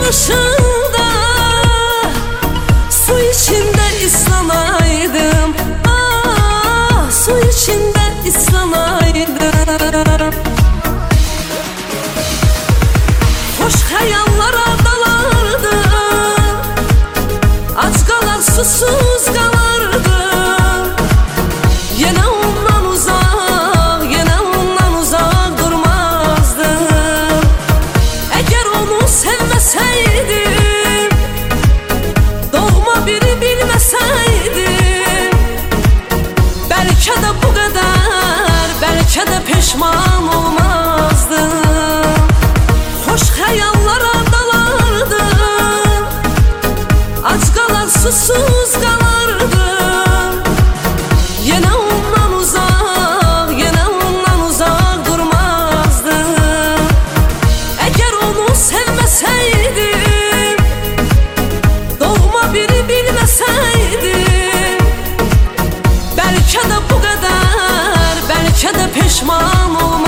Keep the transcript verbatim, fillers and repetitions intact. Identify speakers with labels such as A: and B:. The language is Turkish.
A: başında su içinde ıslanaydım. Ah, su içinde ıslanaydım. Hoş hayallara dalardım, aç kalar susuz kalardım. Yine ondan uzak, yine ondan uzak durmazdım. Eğer onu sevmeseydim, doğma biri bilmeseydim, belki de bu kadar, belki de pişman olmazdım. Hoş hayallara dalardım, aç kalar susuz kalardım. Yine ondan uzak, yine ondan uzak durmazdım. Eğer onu sevmeseydim, doğma biri bilmeseydim, belki de bu kadar, belki de pişman olmazdım.